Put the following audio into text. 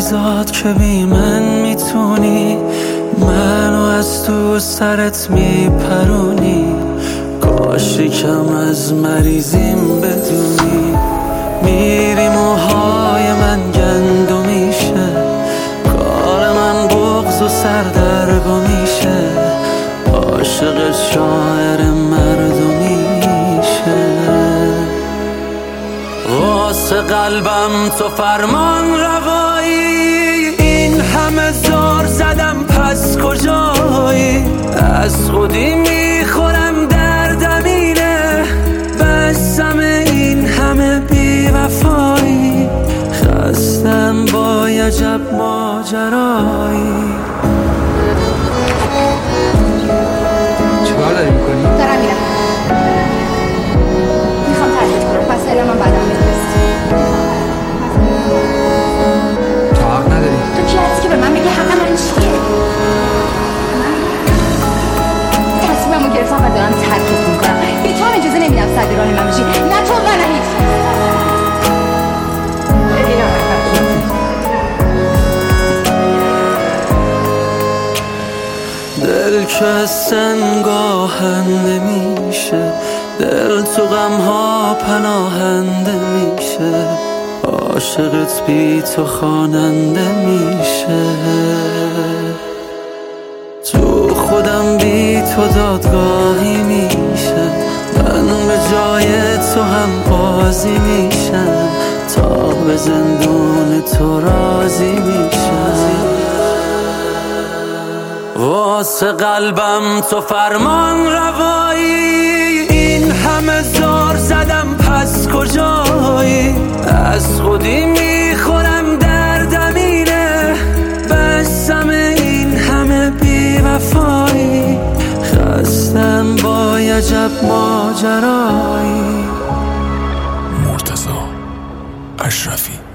لحظات که بی من میتونی منو از تو سرت میپرونی. کاش یکم از مریضیم بدونی. میری موهای من گندو میشه، کار من بغض و سردرگم میشه. عاشق شاعر مردمی میشه. واسه قلبم تو فرمان روایی، این همه زار زدم پس کجایی؟ از خودی میخورم دردم اینه، بسم این همه بی وفایی. خستم با عجب ماجرایی. چیکار داری میکنی؟ دارم میرم، میخوام ترکت کنم، پس اعلام من بعدم بفرست. تو حق نداری. تو کی هستی که به من بگی حق من چیه؟ تصمیممو گرفتم و دارم ترکت میکنم. بی تو هم اجازه نمیدم سر راه من بشی. نه تو و نه هیچ. دل که از سنگ آهنده میشه، دل تو غمها پناهنده میشه. عاشقت بی تو خواننده میشه. تو خودم بی تو دادگاهی میشه. من به جای تو هم قاضی میشم، تا به زندون تو راضی میشم. واسه قلبم تو فرمان روایی، این همه زار زدم پس کجایی؟ از خودی میخورم دردم اینه، بسم این همه بی وفایی. خستم با عجب ماجرایی. مرتضی اشرفی.